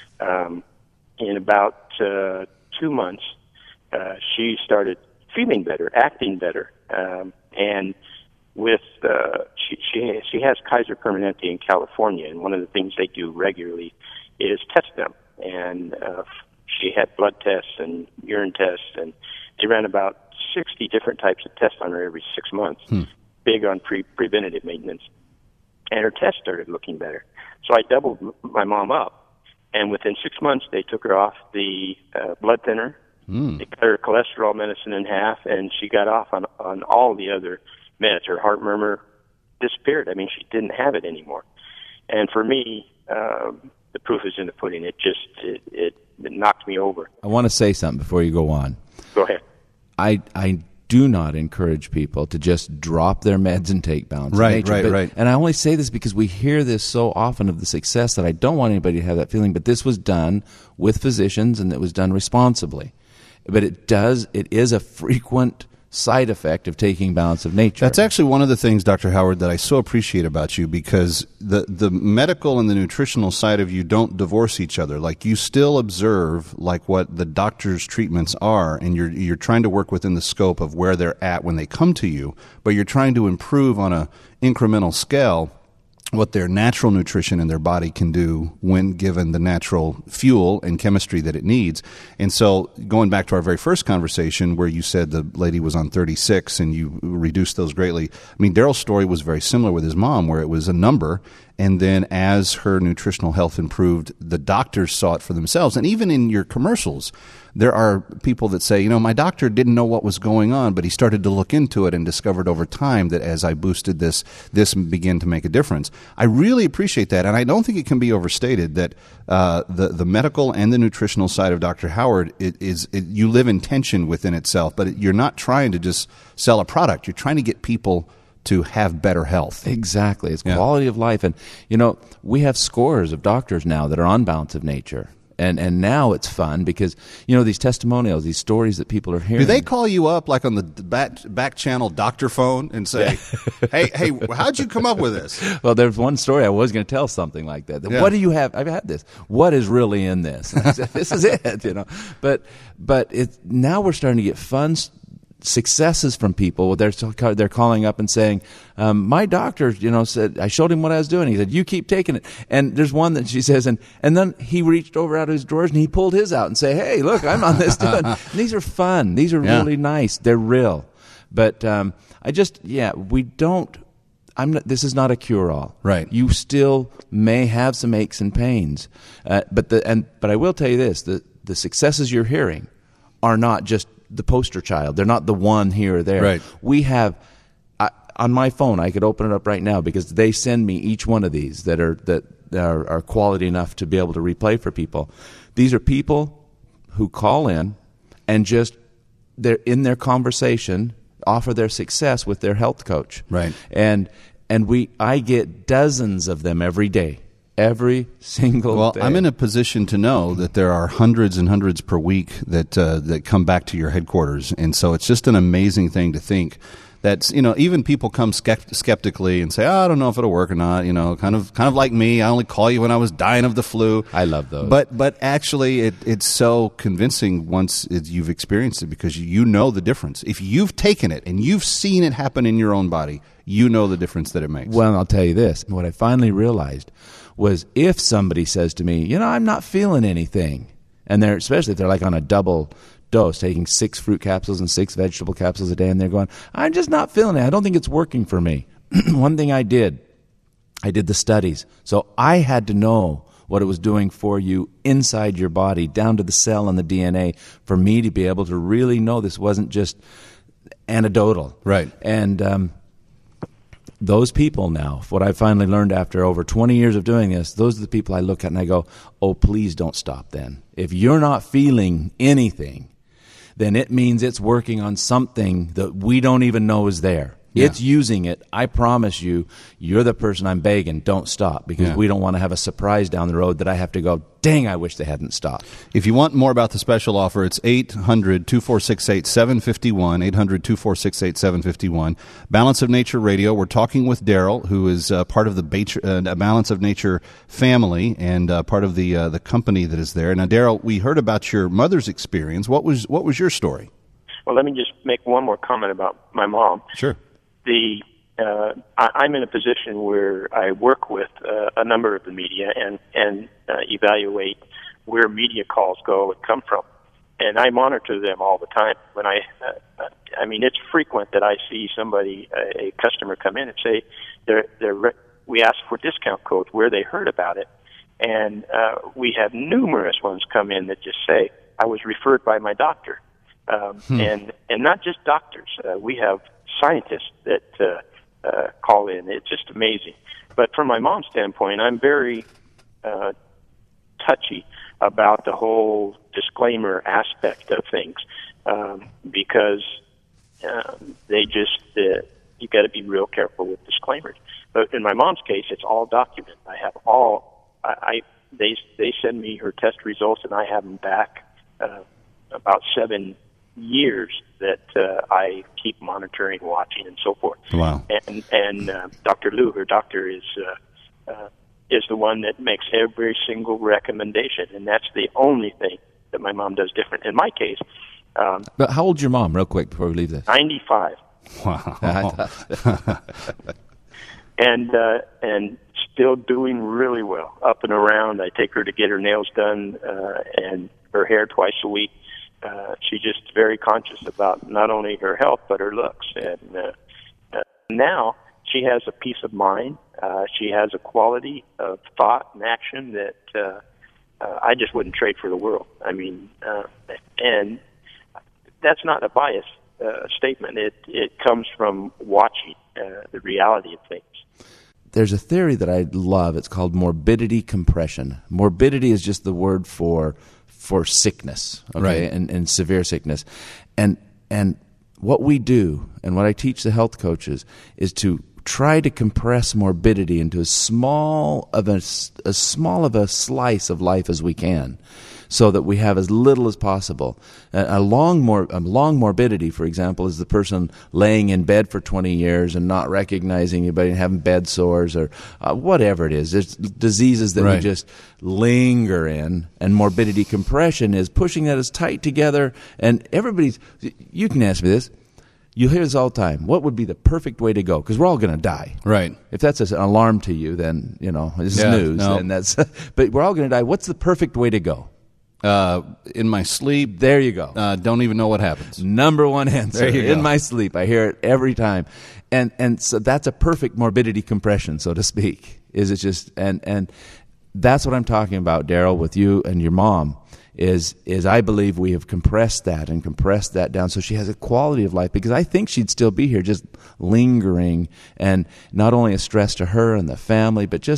S9: In about 2 months, she started feeling better, acting better, and with she has Kaiser Permanente in California, and one of the things they do regularly is test them. And she had blood tests and urine tests, and they ran about 60 different types of tests on her every 6 months, big on preventative maintenance. And her tests started looking better. So I doubled my mom up, and within 6 months they took her off the blood thinner. They cut her cholesterol medicine in half, and she got off on all the other meds. Her heart murmur disappeared. I mean, she didn't have it anymore. And for me, the proof is in the pudding. It knocked me over.
S2: I want to say something before you go on.
S9: Go ahead.
S2: I do not encourage people to just drop their meds and take Balance of Nature.
S1: Right.
S2: And I only say this because we hear this so often of the success that I don't want anybody to have that feeling. But this was done with physicians, and it was done responsibly. But it is a frequent side effect of taking Balance of Nature.
S1: That's actually one of the things, Dr. Howard, that I so appreciate about you, because the medical and the nutritional side of you don't divorce each other. Like, you still observe like what the doctor's treatments are, and you're trying to work within the scope of where they're at when they come to you, but you're trying to improve on a incremental scale what their natural nutrition in their body can do when given the natural fuel and chemistry that it needs. And so going back to our very first conversation where you said the lady was on 36 and you reduced those greatly, I mean, Daryl's story was very similar with his mom, where it was a number, and then as her nutritional health improved, the doctors saw it for themselves. And even in your commercials, there are people that say, my doctor didn't know what was going on, but he started to look into it and discovered over time that as I boosted this began to make a difference. I really appreciate that, and I don't think it can be overstated that the medical and the nutritional side of Dr. Howard, you live in tension within itself, but you're not trying to just sell a product. You're trying to get people to have better health.
S2: Exactly. It's quality of life. And, we have scores of doctors now that are on Balance of Nature. And now it's fun because, these testimonials, these stories that people are hearing.
S1: Do they call you up like on the back channel doctor phone and say, hey, how'd you come up with this?
S2: Well, there's one story I was going to tell something like that. What do you have? I've had this. What is really in this? And I said, this is it, But now we're starting to get fun successes from people. They're calling up and saying, my doctor, said, I showed him what I was doing. He said, you keep taking it. And there's one that she says, and then he reached over out of his drawers and he pulled his out and say, hey, look, I'm on this too. And these are fun. These are really nice. They're real. But we don't. This is not a cure-all.
S1: Right.
S2: You still may have some aches and pains, but I will tell you this: the successes you're hearing are not just the poster child. They're not the one here or there.
S1: Right.
S2: We have on my phone. I could open it up right now because they send me each one of these that are quality enough to be able to replay for people. These are people who call in and just they're in their conversation offer their success with their health coach.
S1: Right.
S2: And I get dozens of them every day. Every single day.
S1: Well, I'm in a position to know that there are hundreds and hundreds per week that come back to your headquarters, and so it's just an amazing thing to think that even people come skeptically and say, I don't know if it'll work or not. Kind of like me. I only call you when I was dying of the flu.
S2: I love those.
S1: But actually, it's so convincing once you've experienced it because you know the difference. If you've taken it and you've seen it happen in your own body, you know the difference that it makes.
S2: Well, I'll tell you this. What I finally realized was if somebody says to me, I'm not feeling anything, and especially if they're like on a double dose, taking 6 fruit capsules and 6 vegetable capsules a day, and they're going, I'm just not feeling it. I don't think it's working for me. One thing I did the studies. So I had to know what it was doing for you inside your body, down to the cell and the DNA, for me to be able to really know this wasn't just anecdotal.
S1: Right.
S2: And those people now, what I finally learned after over 20 years of doing this, those are the people I look at and I go, oh, please don't stop then. If you're not feeling anything, then it means it's working on something that we don't even know is there. Yeah. It's using it. I promise you, you're the person I'm begging, don't stop, because we don't want to have a surprise down the road that I have to go, dang, I wish they hadn't stopped.
S1: If you want more about the special offer, it's 800-2468-751, 800-2468-751. Balance of Nature Radio. We're talking with Daryl, who is part of the Balance of Nature family and part of the company that is there. Now, Daryl, we heard about your mother's experience. What was your story?
S9: Well, let me just make one more comment about my mom.
S1: Sure.
S9: I'm in a position where I work with a number of the media and evaluate where media calls go and come from, and I monitor them all the time. When it's frequent that I see somebody, a customer, come in and say we ask for discount codes where they heard about it, and we have numerous ones come in that just say I was referred by my doctor, and not just doctors. We have scientists that call in. It's just amazing. But from my mom's standpoint, I'm very touchy about the whole disclaimer aspect of things because you got to be real careful with disclaimers. But in my mom's case, it's all documented. I have they send me her test results, and I have them back about 7 years that I keep monitoring, watching, and so forth.
S1: Wow.
S9: And Dr. Lou, her doctor, is the one that makes every single recommendation, and that's the only thing that my mom does different. In my case,
S2: But how old's your mom, real quick, before we leave this?
S9: 95.
S1: Wow.
S9: And still doing really well, up and around. I take her to get her nails done and her hair twice a week. She's just very conscious about not only her health but her looks. And now she has a peace of mind. She has a quality of thought and action that I just wouldn't trade for the world. I mean, and that's not a biased statement. It comes from watching the reality of things.
S2: There's a theory that I love. It's called morbidity compression. Morbidity is just the word for sickness, okay,
S1: right.
S2: and severe sickness. And what we do, and what I teach the health coaches, is to try to compress morbidity into as small of a slice of life as we can, so that we have as little as possible. A long morbidity, for example, is the person laying in bed for 20 years and not recognizing anybody and having bed sores or whatever it is. There's diseases that
S1: right.
S2: we just linger in, and morbidity compression is pushing that as tight together. And you can ask me this. You hear this all the time. What would be the perfect way to go? Because we're all going to die.
S1: Right.
S2: If that's an alarm to you, then, this is news.
S1: No.
S2: And but we're all going to die. What's the perfect way to go?
S1: In my sleep.
S2: There you go.
S1: Don't even know what happens.
S2: Number one answer.
S1: There you go.
S2: In my sleep. I hear it every time. And so that's a perfect morbidity compression, so to speak. Is it just and that's what I'm talking about, Daryl, with you and your mom. Is I believe we have compressed that down so she has a quality of life, because I think she'd still be here just lingering, and not only a stress to her and the family, but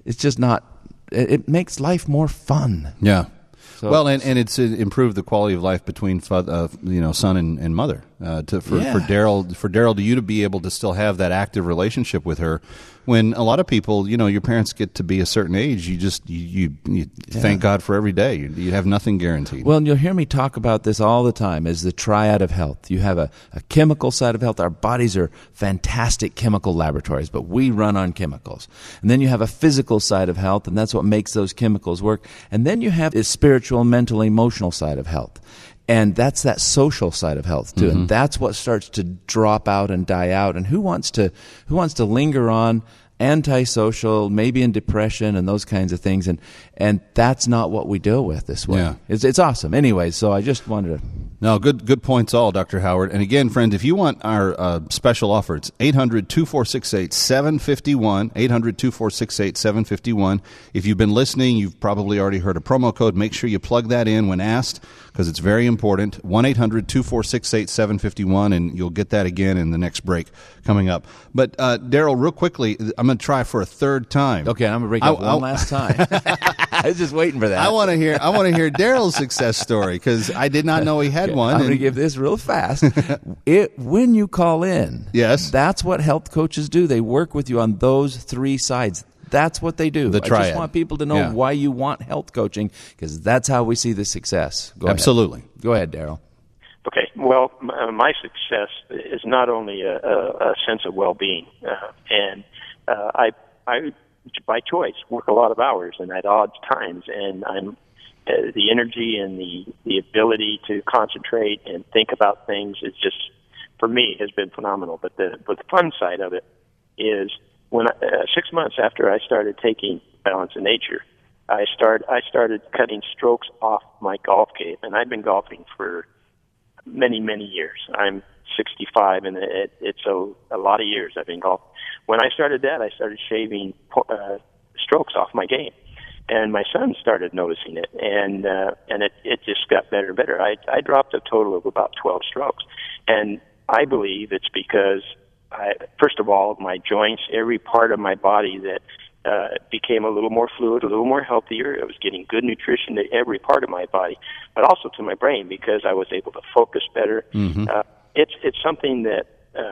S2: it makes life more fun.
S1: Yeah.
S2: So,
S1: well, and it's improved the quality of life between son and mother. For Daryl, to you to be able to still have that active relationship with her, when a lot of people, your parents get to be a certain age, you thank God for every day. You have nothing guaranteed.
S2: Well, and you'll hear me talk about this all the time, is the triad of health. You have a chemical side of health. Our bodies are fantastic chemical laboratories, but we run on chemicals. And then you have a physical side of health, and that's what makes those chemicals work. And then you have a spiritual, mental, emotional side of health. And that's that social side of health too. Mm-hmm. And that's what starts to drop out and die out. And who wants to linger on antisocial, maybe in depression and those kinds of things, and that's not what we deal with this way.
S1: Yeah.
S2: It's awesome. Anyway, so I just wanted to...
S1: No, good points all, Dr. Howard. And again, friends, if you want our special offer, it's 800-2468-751, 800-2468-751. If you've been listening, you've probably already heard a promo code. Make sure you plug that in when asked, because it's very important. 1-800-2468-751, and you'll get that again in the next break coming up. But, Daryl, real quickly, I'm going to try for a third time.
S2: Okay, I'm going to break up one last time. I was just waiting for that.
S1: I want to hear Daryl's success story, because I did not know he had one.
S2: I'm going to give this real fast. When you call in,
S1: yes,
S2: that's what health coaches do. They work with you on those three sides. That's what they do.
S1: The triad.
S2: I just want people to know why you want health coaching, because that's how we see the success.
S1: Absolutely.
S2: Go ahead, Daryl.
S9: Okay. Well, my success is not only a sense of well-being, and I by choice work a lot of hours and at odd times, and I'm the energy and the ability to concentrate and think about things is just, for me, has been phenomenal. But the fun side of it is when 6 months after I started taking Balance of Nature, I started cutting strokes off my golf game, and I've been golfing for many, many years. I'm 65, and it's a lot of years I've been golfing. When I started that, I started shaving strokes off my game, and my son started noticing it, and it just got better and better. I dropped a total of about 12 strokes, and I believe it's because first of all, my joints, every part of my body that became a little more fluid, a little more healthier. I was getting good nutrition to every part of my body, but also to my brain, because I was able to focus better. Mm-hmm. It's something that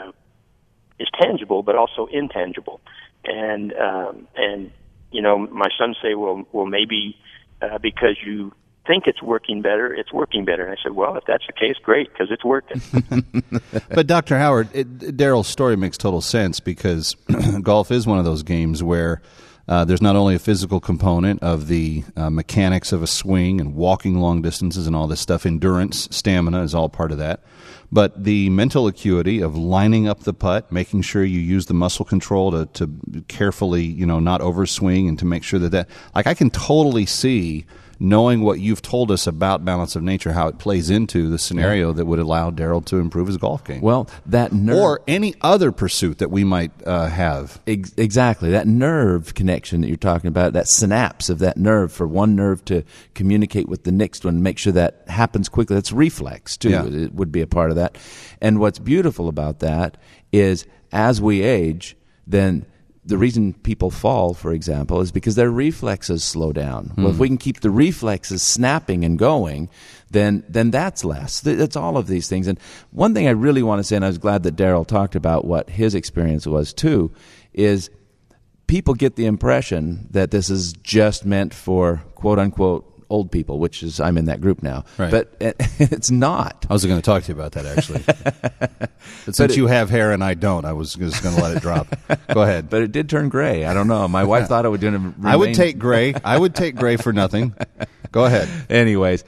S9: is tangible, but also intangible. And my sons say, well, maybe because you think it's working better, it's working better. And I said, well, if that's the case, great, because it's working.
S1: But Dr. Howard, Daryl's story makes total sense because golf is one of those games where there's not only a physical component of the mechanics of a swing and walking long distances and all this stuff. Endurance, stamina is all part of that. But the mental acuity of lining up the putt, making sure you use the muscle control to carefully, not overswing and to make sure that I can totally see, knowing what you've told us about Balance of Nature, how it plays into the scenario that would allow Daryl to improve his golf game.
S2: Well, that nerve...
S1: Or any other pursuit that we might have.
S2: Exactly. That nerve connection that you're talking about, that synapse of that nerve for one nerve to communicate with the next one, make sure that happens quickly. That's reflex, too. Yeah. It would be a part of that. And what's beautiful about that is as we age, then... The reason people fall, for example, is because their reflexes slow down. Well, if we can keep the reflexes snapping and going, then that's less. It's all of these things. And one thing I really want to say, and I was glad that Daryl talked about what his experience was too, is people get the impression that this is just meant for quote-unquote old people, which is, I'm in that group now.
S1: Right.
S2: But it's not.
S1: I was going to talk to you about that, actually. But since you have hair and I don't, I was just going to let it drop. Go ahead.
S2: But it did turn gray. I don't know. My wife thought it would remain.
S1: I would take gray. I would take gray for nothing. Go ahead.
S2: Anyways,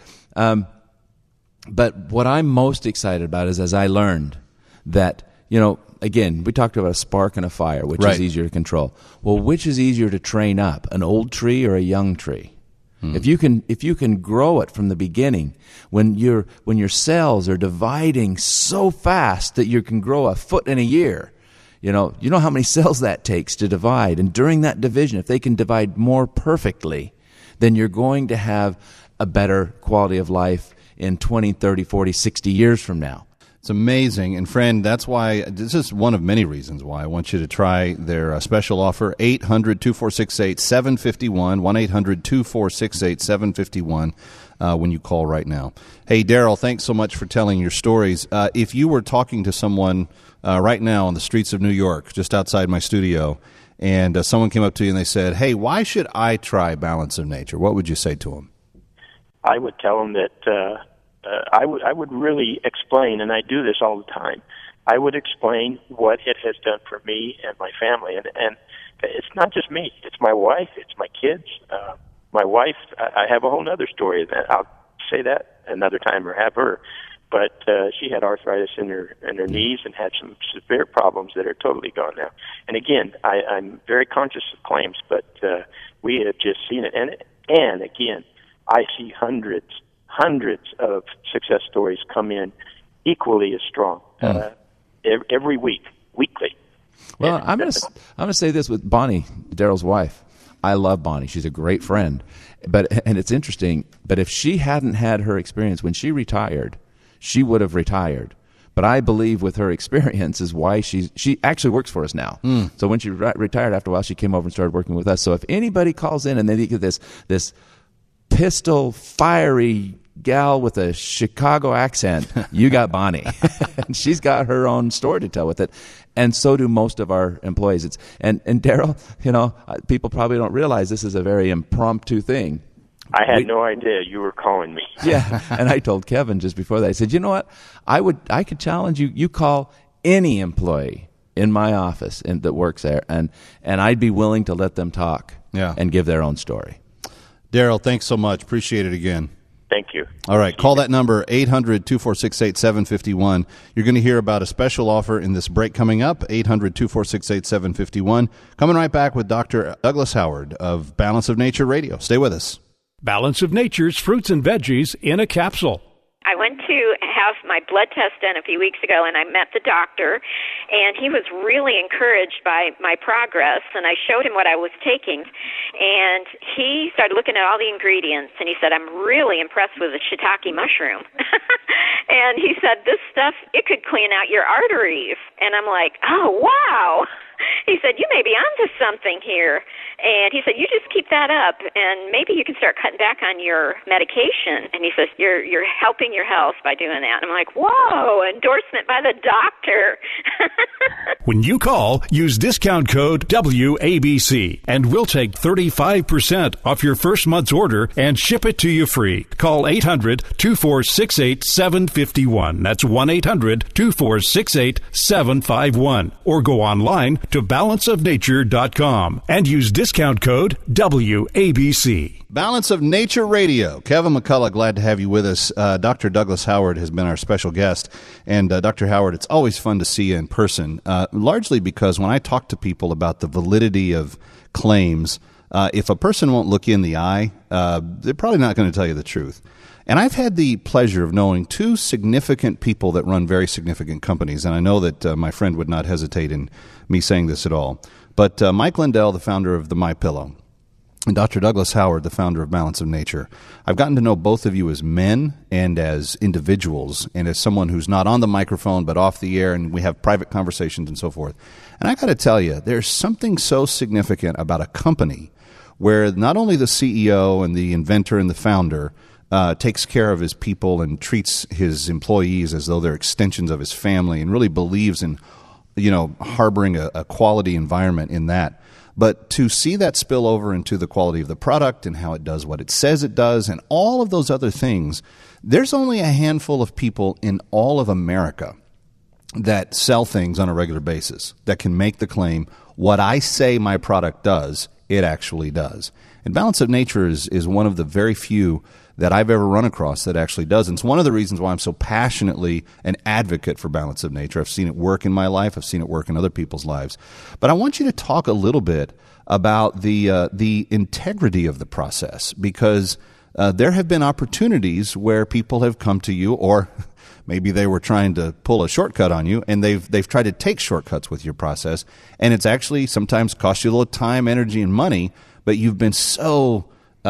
S2: but what I'm most excited about is as I learned that, again, we talked about a spark and a fire, which is easier to control. Well, which is easier to train up, an old tree or a young tree? If you can grow it from the beginning, when your cells are dividing so fast that you can grow a foot in a year, you know how many cells that takes to divide, and during that division, if they can divide more perfectly, then you're going to have a better quality of life in 20, 30, 40, 60 years from now.
S1: It's amazing. And friend, that's why, this is one of many reasons why I want you to try their special offer, 800-2468-751, 1-800-2468-751 when you call right now. Hey, Daryl, thanks so much for telling your stories. If you were talking to someone right now on the streets of New York, just outside my studio, and someone came up to you and they said, hey, why should I try Balance of Nature? What would you say to them?
S9: I would tell them that I would really explain, and I do this all the time. I would explain what it has done for me and my family, and it's not just me. It's my wife. It's my kids. My wife. I have a whole other story that I'll say that another time or have her. But she had arthritis in her knees and had some severe problems that are totally gone now. And again, I'm very conscious of claims, but we have just seen it. And again, I see hundreds of success stories come in equally as strong every week, weekly.
S2: Well, I'm gonna say this with Bonnie, Daryl's wife. I love Bonnie. She's a great friend. And it's interesting, but if she hadn't had her experience when she retired, she would have retired. But I believe with her experience is why she actually works for us now. So when she retired after a while, she came over and started working with us. So if anybody calls in and they get this pistol, fiery gal with a Chicago accent, you got Bonnie. And she's got her own story to tell with it. And so do most of our employees. And Daryl, people probably don't realize this is a very impromptu thing.
S9: I had no idea you were calling me.
S2: Yeah, and I told Kevin just before that, I said, you know what, I could challenge you. You call any employee in my office that works there, and I'd be willing to let them talk and give their own story.
S1: Daryl, thanks so much. Appreciate it again.
S9: Thank you.
S1: All right, call that number, 800-2468-751. You're going to hear about a special offer in this break coming up, 800-2468-751. Coming right back with Dr. Douglas Howard of Balance of Nature Radio. Stay with us.
S3: Balance of Nature's fruits and veggies in a capsule.
S7: I went to have my blood test done a few weeks ago, and I met the doctor, and he was really encouraged by my progress, and I showed him what I was taking, and he started looking at all the ingredients, and he said, I'm really impressed with the shiitake mushroom. And he said, this stuff, it could clean out your arteries. And I'm like, oh, wow. He said, you may be onto something here. And he said, you just keep that up, and maybe you can start cutting back on your medication. And he says, you're helping your health by doing that. that. I'm like, whoa, endorsement by the doctor.
S3: When you call, use discount code WABC, and we'll take 35% off your first month's order and ship it to you free. Call 800-246-8751. That's 1-800-246-8751. Or go online to balanceofnature.com and use discount code WABC.
S1: Balance of Nature Radio. Kevin McCullough, glad to have you with us. Dr. Douglas Howard has been our special guest. And Dr. Howard, it's always fun to see you in person, largely because when I talk to people about the validity of claims, if a person won't look you in the eye, they're probably not going to tell you the truth. And I've had the pleasure of knowing two significant people that run very significant companies, and I know that my friend would not hesitate in me saying this at all. But Mike Lindell, the founder of the MyPillow, and Dr. Douglas Howard, the founder of Balance of Nature. I've gotten to know both of you as men and as individuals and as someone who's not on the microphone but off the air, and we have private conversations and so forth. And I got to tell you, there's something so significant about a company where not only the CEO and the inventor and the founder takes care of his people and treats his employees as though they're extensions of his family and really believes in, harboring a quality environment in that. But to see that spill over into the quality of the product and how it does what it says it does and all of those other things, there's only a handful of people in all of America that sell things on a regular basis that can make the claim, what I say my product does, it actually does. And Balance of Nature is one of the very few that I've ever run across that actually does. And it's one of the reasons why I'm so passionately an advocate for Balance of Nature. I've seen it work in my life. I've seen it work in other people's lives. But I want you to talk a little bit about the integrity of the process, because there have been opportunities where people have come to you, or maybe they were trying to pull a shortcut on you, and they've tried to take shortcuts with your process, and it's actually sometimes cost you a little time, energy, and money, but you've been so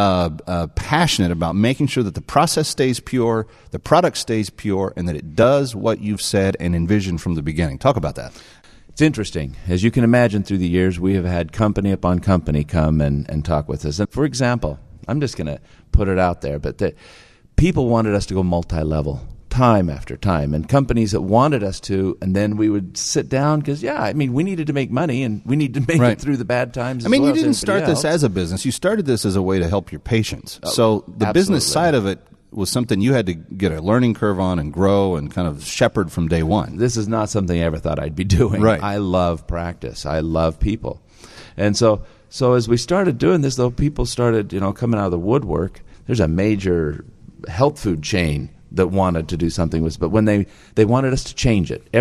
S1: passionate about making sure that the process stays pure, the product stays pure, and that it does what you've said and envisioned from the beginning. Talk about that.
S2: It's interesting. As you can imagine, through the years, we have had company upon company come and talk with us. And for example, I'm just going to put it out there, but that people wanted us to go multi-level time after time, and companies that wanted us to, and then we would sit down because, we needed to make money, and we need to make it through the bad times.
S1: You didn't start this as a business. You started this as a way to help your patients. So the business side of it was something you had to get a learning curve on and grow and kind of shepherd from day one.
S2: This is not something I ever thought I'd be doing.
S1: Right.
S2: I love practice. I love people. And so as we started doing this, though, people started, coming out of the woodwork. There's a major health food chain that wanted to do something with, but when they wanted us to change it.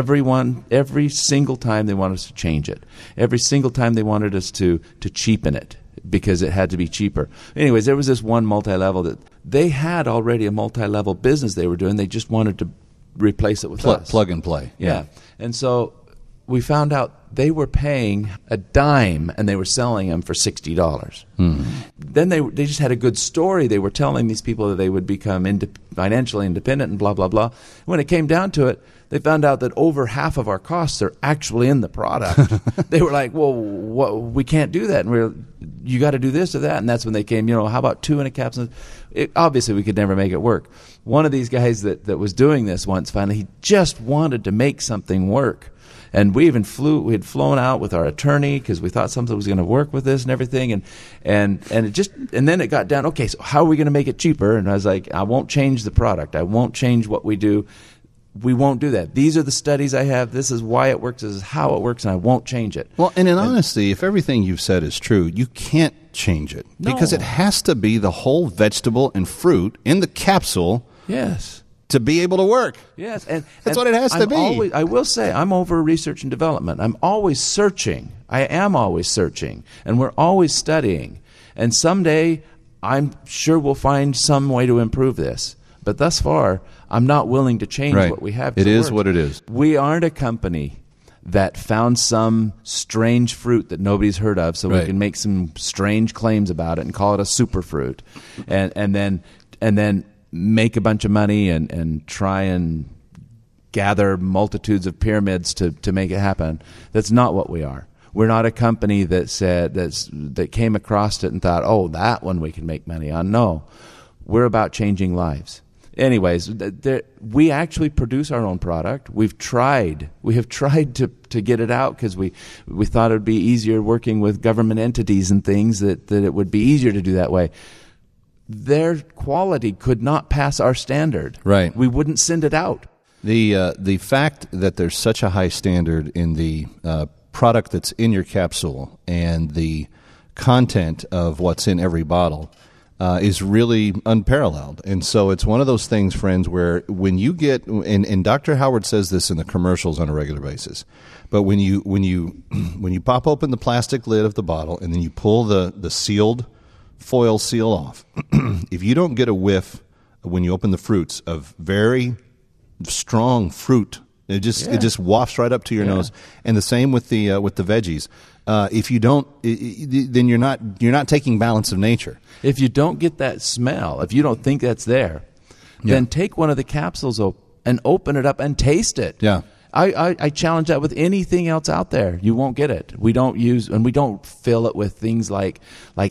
S2: Every single time they wanted us to change it. Every single time they wanted us to cheapen it because it had to be cheaper. Anyways, there was this one multi-level that they had already a multi-level business they were doing. They just wanted to replace it with us.
S1: Plug and play.
S2: Yeah. And so we found out they were paying a dime and they were selling them for $60. Then they just had a good story. They were telling these people that they would become financially independent and blah, blah, blah. When it came down to it, they found out that over half of our costs are actually in the product. They were like, well, we can't do that. And you got to do this or that. And that's when they came, how about 2 in a capsule? Obviously, we could never make it work. One of these guys that was doing this once, finally, he just wanted to make something work. And we had flown out with our attorney because we thought something was going to work with this and everything. And then it got down, okay, so how are we going to make it cheaper? And I was like, I won't change the product. I won't change what we do. We won't do that. These are the studies I have. This is why it works. This is how it works, and I won't change it.
S1: Well, and in honesty, if everything you've said is true, you can't change it.
S2: No.
S1: Because it has to be the whole vegetable and fruit in the capsule.
S2: Yes.
S1: To be able to work.
S2: Yes.
S1: That's what it has to be.
S2: I will say, I'm over research and development. I'm always searching. I am always searching. And we're always studying. And someday, I'm sure we'll find some way to improve this. But thus far, I'm not willing to change what we have.
S1: It is what it is.
S2: We aren't a company that found some strange fruit that nobody's heard of, so we can make some strange claims about it and call it a superfruit, and then make a bunch of money and try and gather multitudes of pyramids to make it happen. That's not what we are. We're not a company that came across it and thought, oh, that one we can make money on. No, we're about changing lives. anyways, we actually produce our own product. We have tried to get it out because we thought it would be easier working with government entities and things, that it would be easier to do that way. Their quality could not pass our standard.
S1: Right.
S2: We wouldn't send it out.
S1: The fact that there's such a high standard in the product that's in your capsule and the content of what's in every bottle is really unparalleled. And so it's one of those things, friends, where when you get, and Dr. Howard says this in the commercials on a regular basis, but when you pop open the plastic lid of the bottle and then you pull the sealed foil seal off, if you don't get a whiff when you open the fruits of very strong fruit, it just wafts right up to your nose. And the same with the veggies. If you don't, then you're not taking balance of nature.
S2: If you don't get that smell, if you don't think that's there, then take one of the capsules and open it up and taste it.
S1: Yeah.
S2: I challenge that with anything else out there. You won't get it. We don't fill it with things like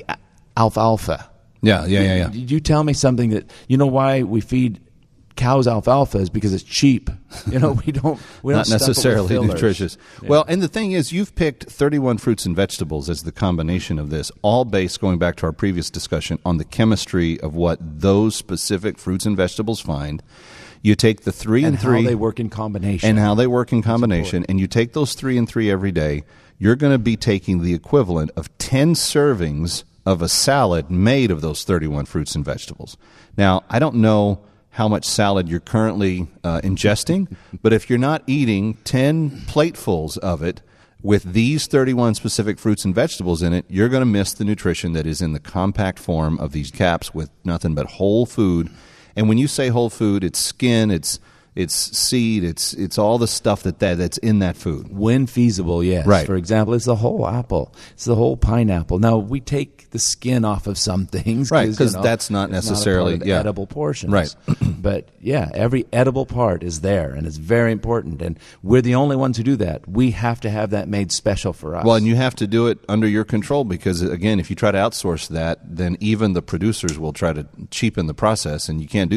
S2: alfalfa.
S1: Yeah.
S2: You tell me something that, you know why we feed cows alfalfa is because it's cheap. We don't
S1: not necessarily nutritious.
S2: Yeah.
S1: Well, and the thing is, you've picked 31 fruits and vegetables as the combination of this, all based, going back to our previous discussion, on the chemistry of what those specific fruits and vegetables find. You take the 3 and 3,
S2: how they work in combination,
S1: and you take those 3 and 3 every day. You're going to be taking the equivalent of 10 servings of a salad made of those 31 fruits and vegetables. Now, I don't know how much salad you're currently ingesting, but if you're not eating 10 platefuls of it with these 31 specific fruits and vegetables in it, you're going to miss the nutrition that is in the compact form of these caps with nothing but whole food. And when you say whole food, it's skin, it's seed, it's all the stuff that's in that food.
S2: When feasible, yes.
S1: Right.
S2: For example, it's the whole apple. It's the whole pineapple. Now, we take the skin off of some things.
S1: Right, because that's not necessarily
S2: not a part of the edible portions.
S1: Right.
S2: But, every edible part is there, and it's very important. And we're the only ones who do that. We have to have that made special for us.
S1: Well, and you have to do it under your control because, again, if you try to outsource that, then even the producers will try to cheapen the process, and you can't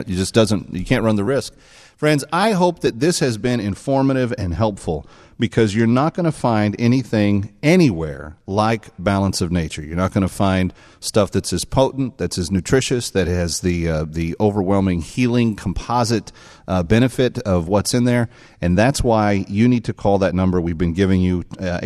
S1: run the risk. Friends, I hope that this has been informative and helpful because you're not going to find anything anywhere like Balance of Nature. You're not going to find stuff that's as potent, that's as nutritious, that has the overwhelming healing composite benefit of what's in there. And that's why you need to call that number we've been giving you,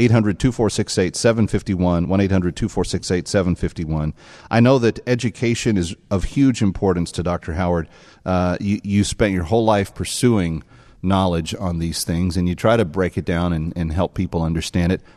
S1: 800-2468-751, 1-800-2468-751. I know that education is of huge importance to Dr. Howard. You spent your whole life pursuing knowledge on these things, and you try to break it down and help people understand it.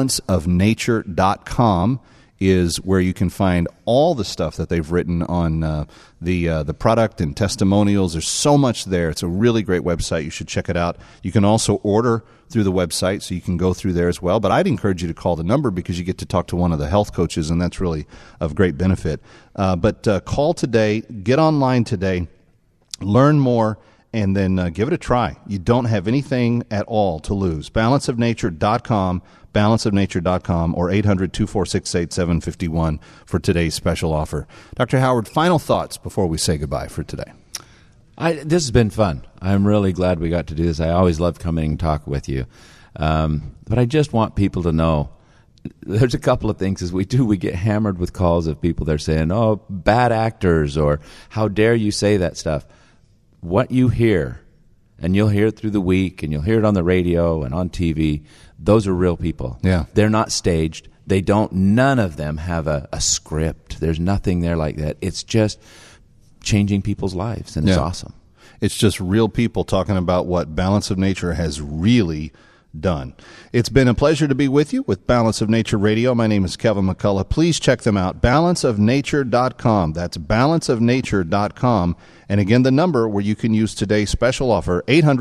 S1: Balanceofnature.com is where you can find all the stuff that they've written on the product and testimonials. There's so much there. It's a really great website. You should check it out. You can also order through the website, so you can go through there as well. But I'd encourage you to call the number because you get to talk to one of the health coaches, and that's really of great benefit. But call today, get online today, learn more, and then give it a try. You don't have anything at all to lose. Balanceofnature.com, balanceofnature.com, or 800-2468-751 for today's special offer. Dr. Howard, final thoughts before we say goodbye for today.
S2: This has been fun. I'm really glad we got to do this. I always love coming and talk with you. But I just want people to know there's a couple of things as we get hammered with calls of people that are saying, oh, bad actors, or how dare you say that stuff. What you hear, and you'll hear it through the week, and you'll hear it on the radio and on TV, those are real people.
S1: Yeah.
S2: They're not staged. None of them have a script. There's nothing there like that. It's just changing people's lives, and it's awesome.
S1: It's just real people talking about what Balance of Nature has really done. It's been a pleasure to be with you with Balance of Nature Radio. My name is Kevin McCullough. Please check them out, balanceofnature.com. That's balanceofnature.com. And again, the number where you can use today's special offer,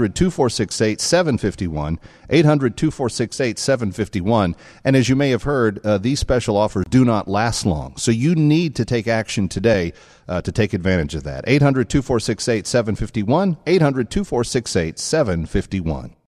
S1: 800-2468-751, 800-2468-751. And as you may have heard, these special offers do not last long. So you need to take action today to take advantage of that. 800-2468-751, 800-2468-751.